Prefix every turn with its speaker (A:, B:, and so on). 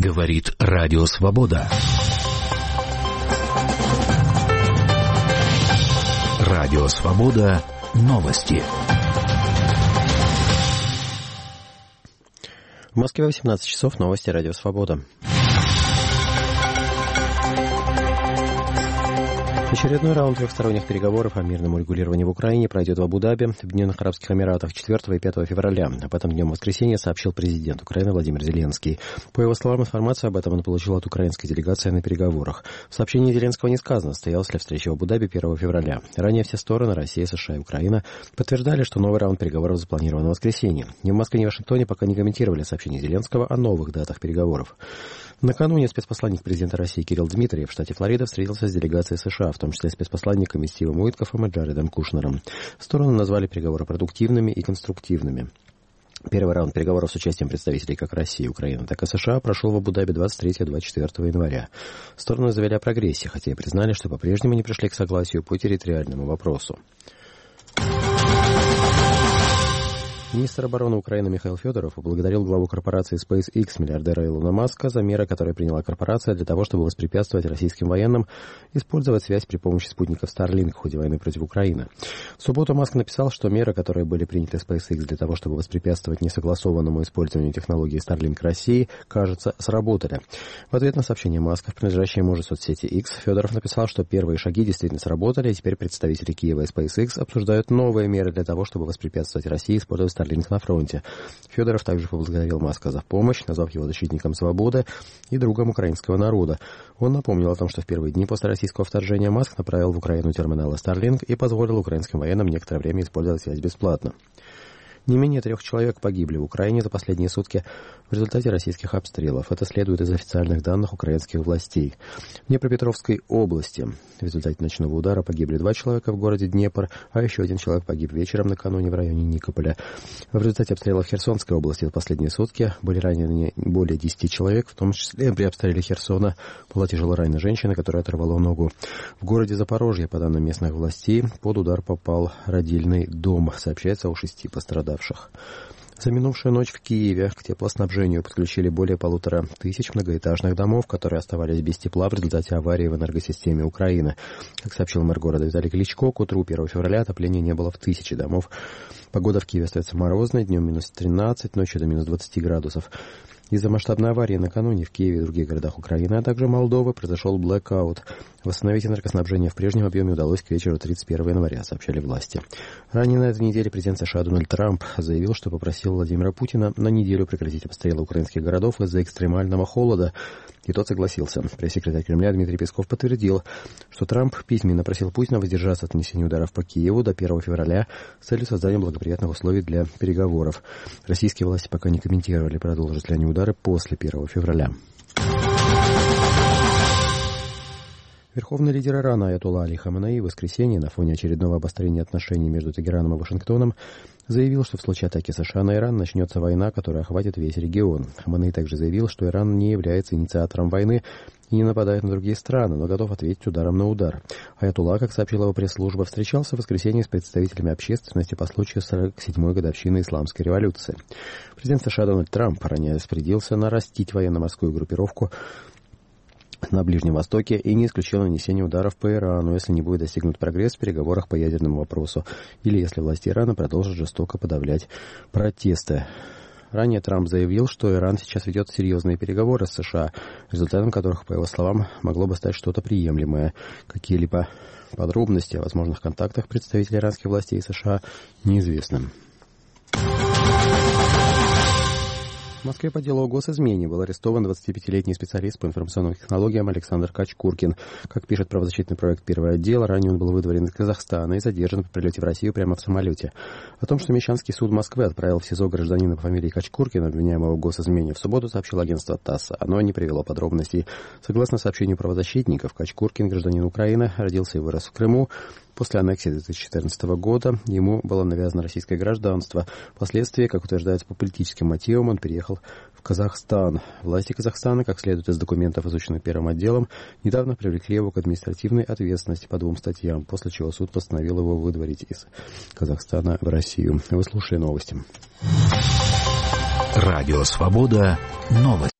A: Говорит Радио Свобода. Радио Свобода. Новости.
B: В Москве 18 часов. Новости Радио Свобода. Очередной раунд трехсторонних переговоров о мирном урегулировании в Украине пройдет в Абу-Даби в Объединенных Арабских Эмиратах 4 и 5 февраля. Об этом днем воскресенья сообщил президент Украины Владимир Зеленский. По его словам, информацию об этом он получил от украинской делегации на переговорах. В сообщении Зеленского не сказано, состоялась ли встреча в Абу-Даби 1 февраля. Ранее все стороны, Россия, США и Украина, подтверждали, что новый раунд переговоров запланирован на воскресенье. Ни в Москве, ни в Вашингтоне пока не комментировали сообщение Зеленского о новых датах переговоров. Накануне спецпосланник президента России Кирилл Дмитриев в штате Флорида встретился с делегацией США, в том числе спецпосланниками Стивом Уиткофом и Джаредом Кушнером. Стороны назвали переговоры продуктивными и конструктивными. Первый раунд переговоров с участием представителей как России, Украины, так и США прошел в Абу-Даби 23-24 января. Стороны заявили о прогрессе, хотя и признали, что по-прежнему не пришли к согласию по территориальному вопросу. Министр обороны Украины Михаил Федоров поблагодарил главу корпорации SpaceX, миллиардера Илона Маска, за меры, которые приняла корпорация для того, чтобы воспрепятствовать российским военным использовать связь при помощи спутников Starlink в ходе войны против Украины. В субботу Маск написал, что меры, которые были приняты SpaceX для того, чтобы воспрепятствовать несогласованному использованию технологии Starlink России, кажется, сработали. В ответ на сообщение Маска, принадлежащее ему же соцсети X, Федоров написал, что первые шаги действительно сработали, и теперь представители Киева и SpaceX обсуждают новые меры для того, чтобы воспрепятствовать России использовать Starlink на фронте. Федоров также поблагодарил Маска за помощь, назвав его защитником свободы и другом украинского народа. Он напомнил о том, что в первые дни после российского вторжения Маск направил в Украину терминалы Starlink и позволил украинским военным некоторое время использовать связь бесплатно. Не менее 3 человек погибли в Украине за последние сутки в результате российских обстрелов. Это следует из официальных данных украинских властей. В Днепропетровской области в результате ночного удара погибли 2 человека в городе Днепр, а еще 1 человек погиб вечером накануне в районе Никополя. В результате обстрелов Херсонской области за последние сутки были ранены более 10 человек, в том числе при обстреле Херсона была тяжело ранена женщина, которая оторвала ногу. В городе Запорожье, по данным местных властей, под удар попал родильный дом. Сообщается о 6 пострадавших. За минувшую ночь в Киеве к теплоснабжению подключили более 1500 многоэтажных домов, которые оставались без тепла в результате аварии в энергосистеме Украины. Как сообщил мэр города Виталий Кличко, к утру 1 февраля отопления не было в 1000 домов. Погода в Киеве остается морозной, днем минус 13, ночью до минус 20 градусов. Из-за масштабной аварии накануне в Киеве и других городах Украины, а также Молдовы, произошел блэкаут. Восстановить энергоснабжение в прежнем объеме удалось к вечеру 31 января, сообщали власти. Ранее на этой неделе президент США Дональд Трамп заявил, что попросил Владимира Путина на неделю прекратить обстрелы украинских городов из-за экстремального холода. И тот согласился. Пресс-секретарь Кремля Дмитрий Песков подтвердил, что Трамп письменно просил Путина воздержаться от нанесения ударов по Киеву до 1 февраля с целью создания благоприятных условий для переговоров. Российские власти пока не комментировали, продолжат ли они удары после 1 февраля. Верховный лидер Ирана Аятолла Али Хаменеи в воскресенье на фоне очередного обострения отношений между Тегераном и Вашингтоном заявил, что в случае атаки США на Иран начнется война, которая охватит весь регион. Хаменеи также заявил, что Иран не является инициатором войны и не нападает на другие страны, но готов ответить ударом на удар. Аятолла, как сообщила его пресс-служба, встречался в воскресенье с представителями общественности по случаю 47-й годовщины Исламской революции. Президент США Дональд Трамп ранее распорядился нарастить военно-морскую группировку на Ближнем Востоке и не исключил нанесение ударов по Ирану, если не будет достигнут прогресс в переговорах по ядерному вопросу, или если власти Ирана продолжат жестоко подавлять протесты. Ранее Трамп заявил, что Иран сейчас ведет серьезные переговоры с США, результатом которых, по его словам, могло бы стать что-то приемлемое. Какие-либо подробности о возможных контактах представителей иранских властей и США неизвестны. В Москве по делу о госизмене был арестован 25-летний специалист по информационным технологиям Александр Качкуркин. Как пишет правозащитный проект «Первый отдел», ранее он был выдворен из Казахстана и задержан по прилете в Россию прямо в самолете. О том, что Мещанский суд Москвы отправил в СИЗО гражданина по фамилии Качкуркин, обвиняемого в госизмене, в субботу сообщило агентство ТАСС. Оно не привело подробностей. Согласно сообщению правозащитников, Качкуркин, гражданин Украины, родился и вырос в Крыму. После аннексии 2014 года ему было навязано российское гражданство. Впоследствии, как утверждается по политическим мотивам, он переехал в Казахстан. Власти Казахстана, как следует из документов, изученных Первым отделом, недавно привлекли его к административной ответственности по 2 статьям, после чего суд постановил его выдворить из Казахстана в Россию. Вы слушали новости.
A: Радио Свобода. Новости.